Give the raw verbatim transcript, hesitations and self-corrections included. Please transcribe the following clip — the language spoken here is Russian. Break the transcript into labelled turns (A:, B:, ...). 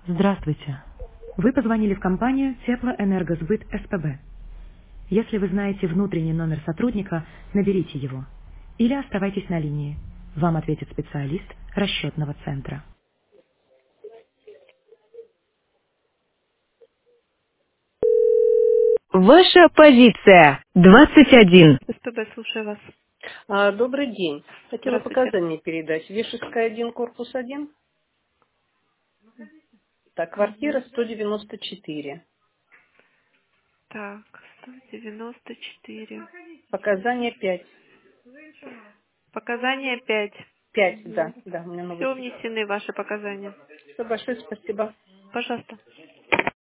A: Здравствуйте. Вы позвонили в компанию Теплоэнергосбыт СПБ. Если вы знаете внутренний номер сотрудника, наберите его. Или оставайтесь на линии. Вам ответит специалист расчетного центра. Ваша позиция двадцать один. СПБ, слушаю вас.
B: А, Добрый день. Хотела
A: Здравствуйте.
B: показания передать. Вешевская один, корпус один. Так, квартира
A: Мгм.
B: сто девяносто четыре.
A: Так, сто девяносто четыре.
B: Показания пять.
A: Показания пять.
B: пять,
A: Угу.
B: да, да, у меня новый
A: Все
B: телефон.
A: внесены ваши показания.
B: Все, большое спасибо.
A: Пожалуйста.